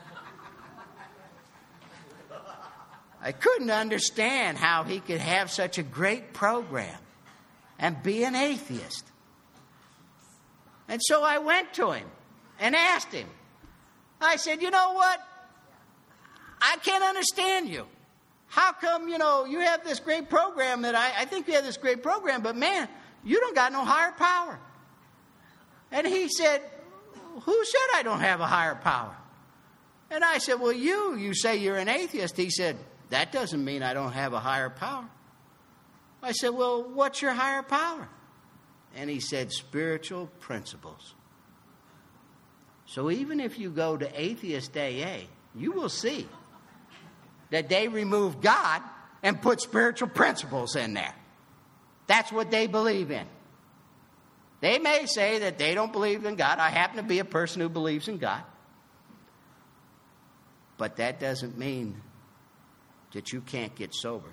I couldn't understand how he could have such a great program and be an atheist. And so I went to him and asked him. I said, you know what? I can't understand you. How come, you have this great program that I think you have this great program, but man, you don't got no higher power. And he said, who said I don't have a higher power? And I said, well, you say you're an atheist. He said, that doesn't mean I don't have a higher power. I said, well, what's your higher power? And he said, spiritual principles. So even if you go to atheist AA, you will see that they remove God and put spiritual principles in there. That's what they believe in. They may say that they don't believe in God. I happen to be a person who believes in God. But that doesn't mean that you can't get sober.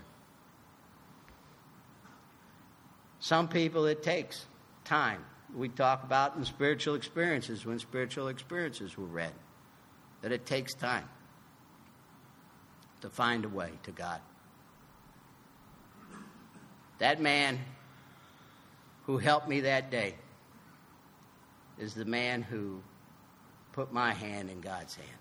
Some people, it takes time. We talk about in spiritual experiences, when spiritual experiences were read, that it takes time to find a way to God. That man who helped me that day is the man who put my hand in God's hand.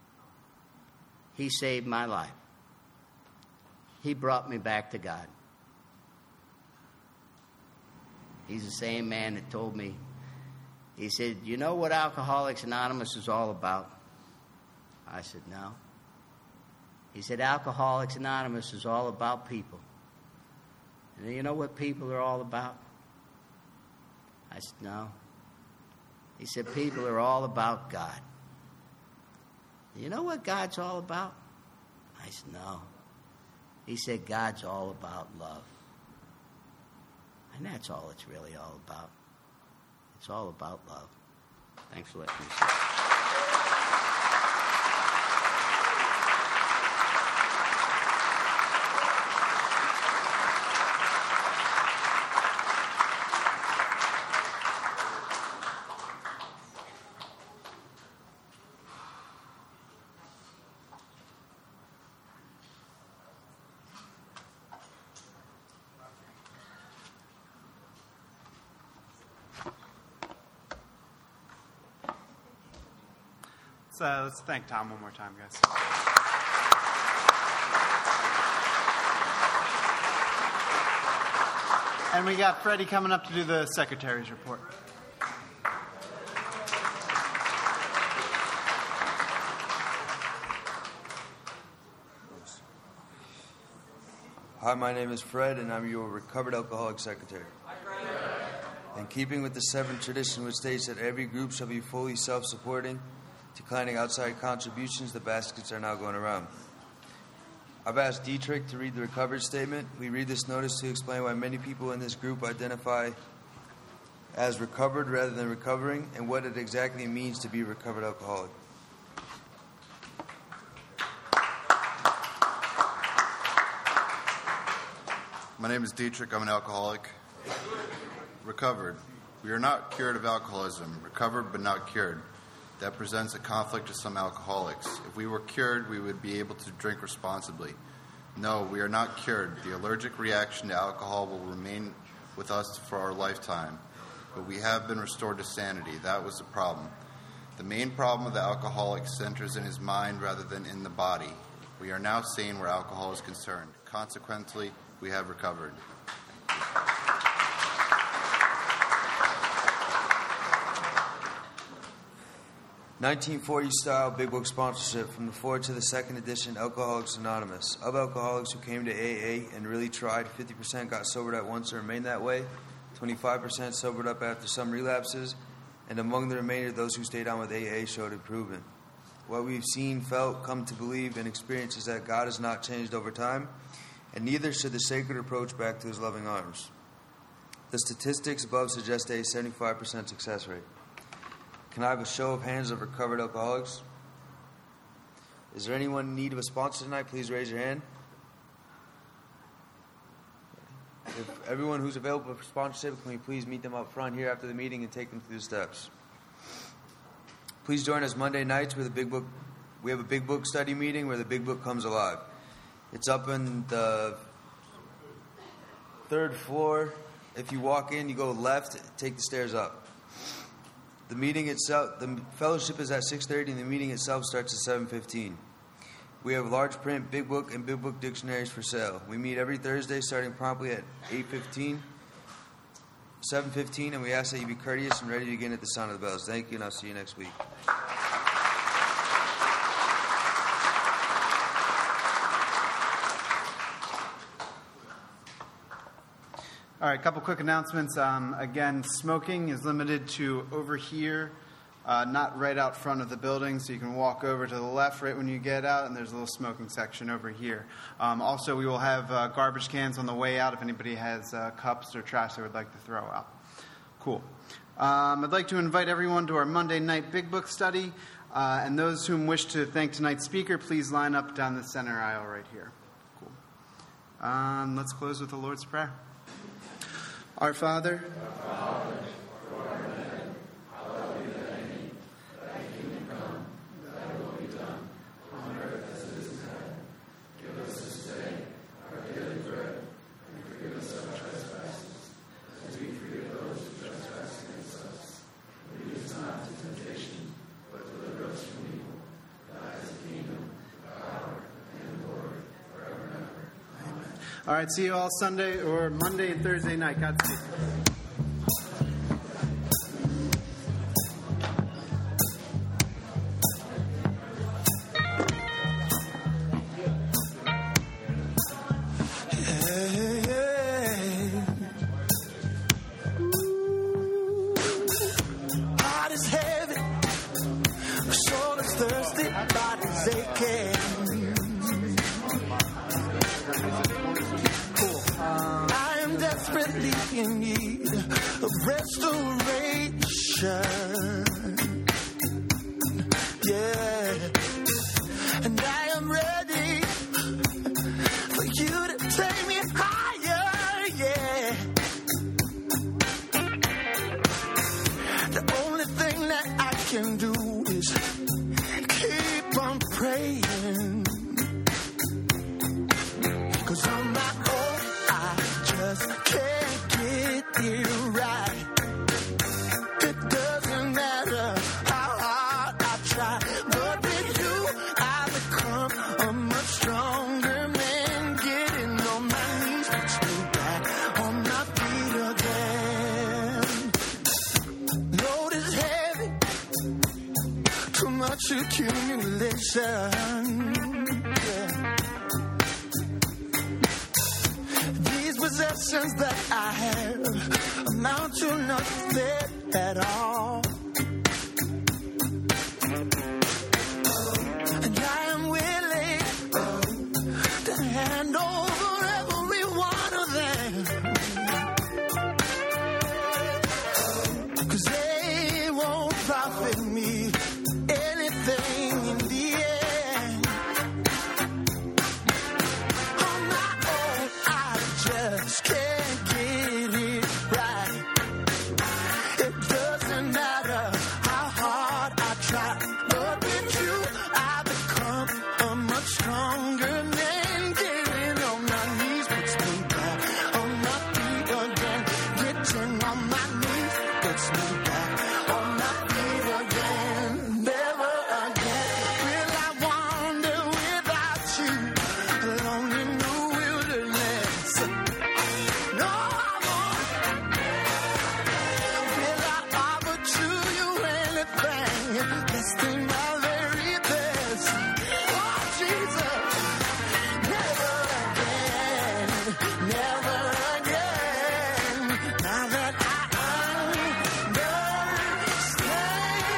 He saved my life. He brought me back to God. He's the same man that told me, he said, you know what Alcoholics Anonymous is all about? I said, no. He said, Alcoholics Anonymous is all about people. And you know what people are all about? I said, no. He said, people are all about God. You know what God's all about? I said, no. He said, God's all about love. And that's all it's really all about. It's all about love. Thanks for letting me say that. Let's thank Tom one more time, guys. And we got Freddie coming up to do the secretary's report. Hi, my name is Fred, and I'm your recovered alcoholic secretary. In keeping with the seventh tradition, which states that every group shall be fully self-supporting, declining outside contributions, the baskets are now going around. I've asked Dietrich to read the recovered statement. We read this notice to explain why many people in this group identify as recovered rather than recovering, and what it exactly means to be a recovered alcoholic. My name is Dietrich. I'm an alcoholic. Recovered. We are not cured of alcoholism. Recovered but not cured. That presents a conflict to some alcoholics. If we were cured, we would be able to drink responsibly. No, we are not cured. The allergic reaction to alcohol will remain with us for our lifetime. But we have been restored to sanity. That was the problem. The main problem of the alcoholic centers in his mind rather than in the body. We are now sane where alcohol is concerned. Consequently, we have recovered. 1940 style Big Book sponsorship from the 4th to the 2nd edition Alcoholics Anonymous. Of alcoholics who came to AA and really tried, 50% got sobered at once and remained that way, 25% sobered up after some relapses, and among the remainder, those who stayed on with AA showed improvement. What we've seen, felt, come to believe, and experienced is that God has not changed over time, and neither should the sacred approach back to his loving arms. The statistics above suggest a 75% success rate. Can I have a show of hands of recovered alcoholics? Is there anyone in need of a sponsor tonight? Please raise your hand. If everyone who's available for sponsorship, can we please meet them up front here after the meeting and take them through the steps? Please join us Monday nights with a Big Book. We have a Big Book study meeting where the Big Book comes alive. It's up in the 3rd floor. If you walk in, you go left, take the stairs up. The meeting itself, the fellowship is at 6:30, and the meeting itself starts at 7:15. We have large print Big Book and Big Book dictionaries for sale. We meet every Thursday starting promptly at 7:15, and we ask that you be courteous and ready to begin at the sound of the bells. Thank you, and I'll see you next week. All right, a couple quick announcements. Again, smoking is limited to over here, not right out front of the building, so you can walk over to the left right when you get out, and there's a little smoking section over here. Also, we will have garbage cans on the way out if anybody has cups or trash they would like to throw out. Cool. I'd like to invite everyone to our Monday night Big Book study, and those whom wish to thank tonight's speaker, please line up down the center aisle right here. Cool. Let's close with the Lord's Prayer. Our Father, all right, see you all Sunday or Monday and Thursday night. Godspeed. Heart is heavy, soul is thirsty, body's aching. I am desperately in need of restoration. Yeah, and I am ready for you to take me higher. Yeah, the only thing that I can do is keep on praying. 'Cause on my own, I just can't get it right. It doesn't return. These possessions that I have amount to nothing at all. And I am willing to hand over every one of them, 'cause they won't profit me anything in the end. On my own, I just can't get it right. It doesn't matter how hard I try, but with you, I become a much stronger man. Getting on my knees puts me back on my feet again. Getting on my knees puts me back on my feet again. Never again will I wander without you alone in the wilderness. No, I won't. Will I offer to you anything less than my very best? Oh, Jesus, never again, never again. Now that I understand.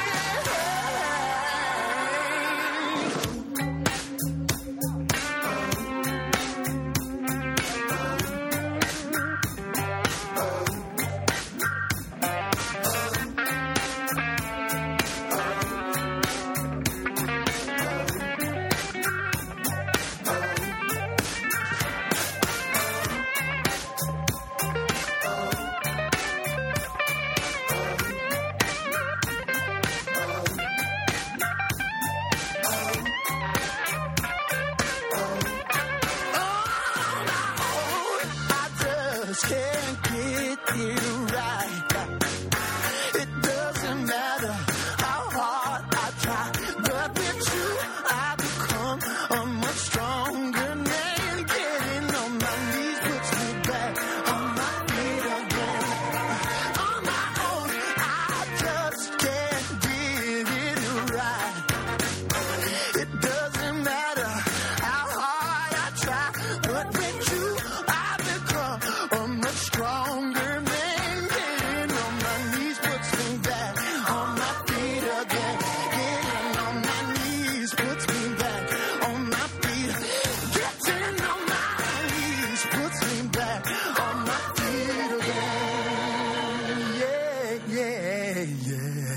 I just can't get it right. It doesn't matter how hard I try, but with you I become a much stronger man. Getting on my knees puts me back on my feet again. On my own, I just can't get it right. It doesn't matter how hard I try, but with you I become a much stronger man. Getting on my knees puts me back on my feet again. Getting on my knees puts me back on my feet. Getting on my knees puts me back on my feet again. Yeah, yeah, yeah.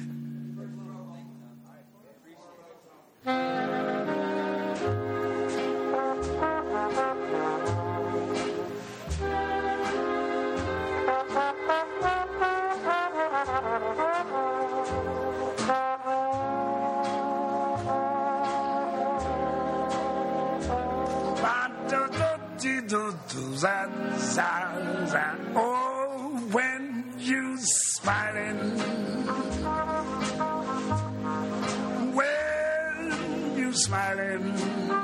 Oh, when you smiling, when you smiling,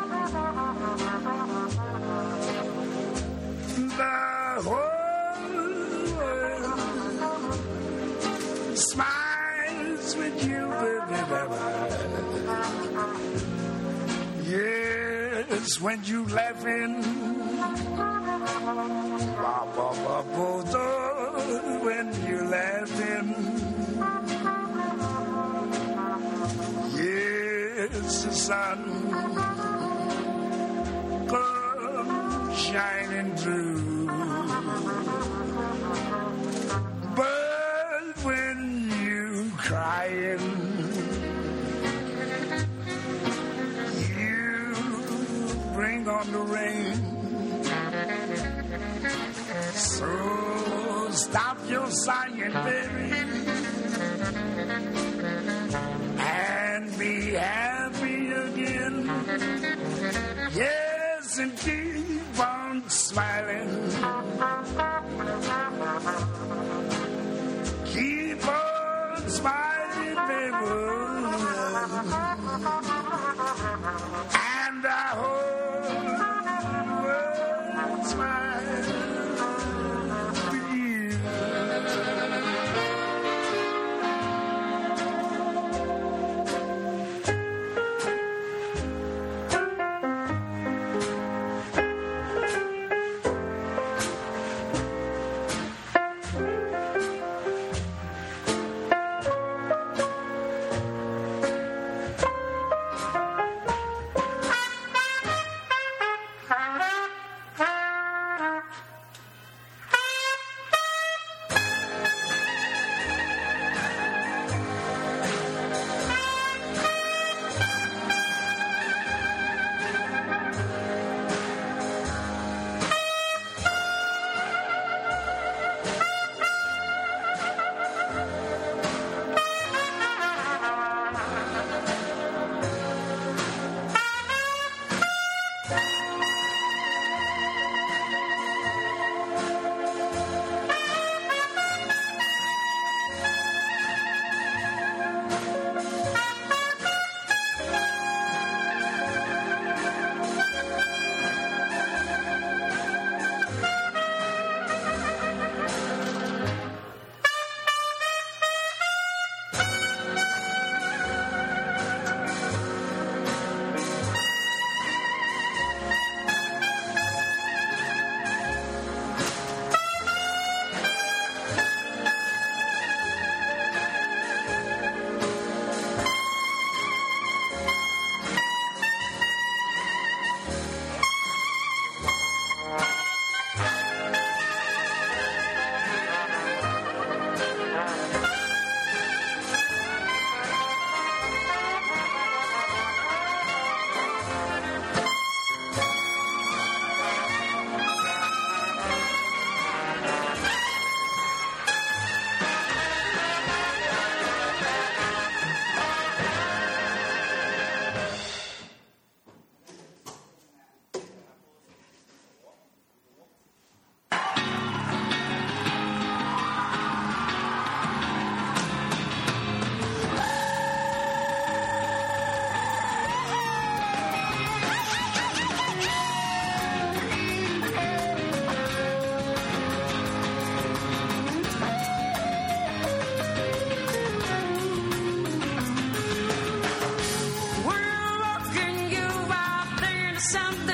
the whole world smiles with you, baby. Yes, when you laughing, when you're laughing, yes, the sun comes shining through. But when you crying, you bring on the rain. So stop your sighing, baby, and be happy again. Yes, and keep on smiling. Keep on smiling, baby, and I hope the world smiles. some